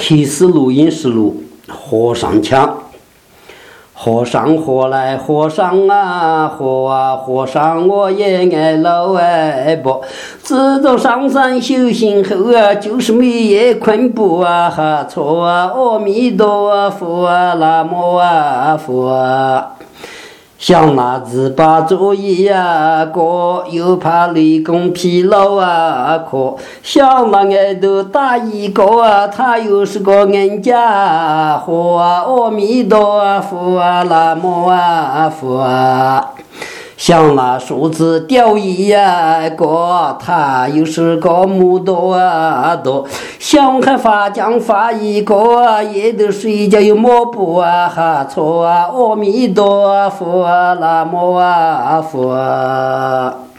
启示录音实录，和尚腔。和尚和来和尚啊，和尚我也爱老爱不，自从上山修行后啊，就是没夜困不啊，哈错啊，阿弥陀佛啊，南无啊佛啊。想拿自把作业啊过，又怕雷公疲劳啊可，想拿爱豆打一个啊，他又是个人家伙啊，阿弥陀佛啊，南无啊佛啊。想拿树枝钓鱼啊个，他又是个木多啊多，想看发浆发一个啊，也都睡觉又摸不啊哈错啊，阿弥陀佛啊，南无啊佛啊。